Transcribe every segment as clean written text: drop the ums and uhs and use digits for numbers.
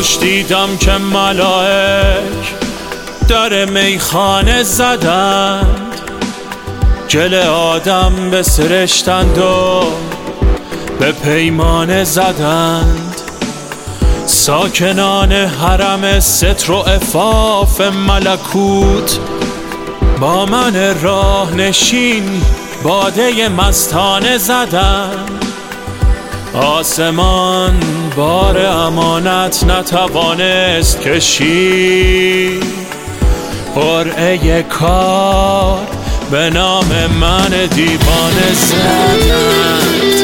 خوش دیدم که ملائک در میخانه زدند، گل آدم بسرشتند و به پیمانه زدند. ساکنان حرم ستر و عفاف ملکوت با من راه نشین باده مستانه زدند. آسمان بار امانت نتوانست کشید، قرعه کار به نام من دیوانه زدند.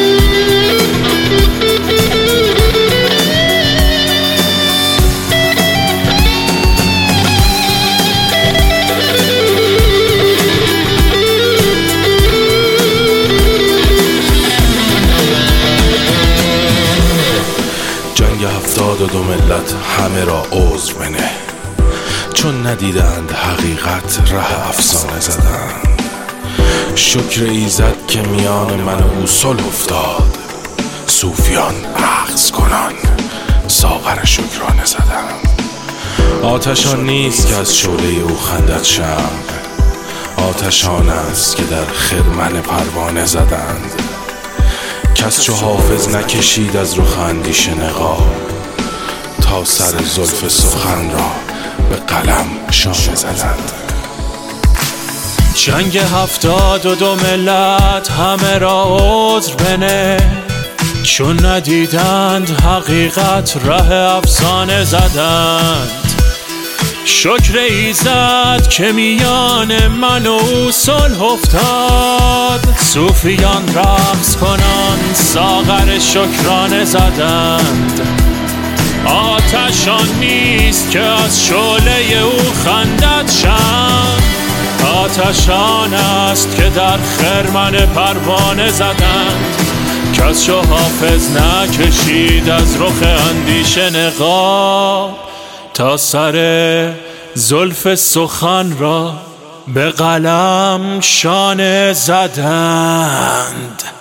جنگ 72 ملت همه را عذر بنه، چون ندیدند حقیقت ره افسانه زدند. شکر ایزد که میان من و او صلح افتاد، صوفیان رقص کنان ساغر شکرانه زدند. آتشان نیست که از شعله او خندد شمع، آتشان است که در خرمن پروانه زدند. کس چو حافظ نکشید از رخ اندیشه نقاب، تا سر زلف سخن را به قلم شانه زدند. جنگ 72 ملت همه را عذر بنه، چون ندیدند حقیقت ره افسانه زدند. شکر ایزد که میان من و او صلح افتاد، صوفیان رقص کنان ساغر شکرانه زدند. آتشان نیست که از شعله او خندد شمع، آتشان است که در خرمن پروانه زدند. کس چو حافظ نکشید از رخ اندیشه نقاب، تا سر زلف سخن را به قلم شانه زدند.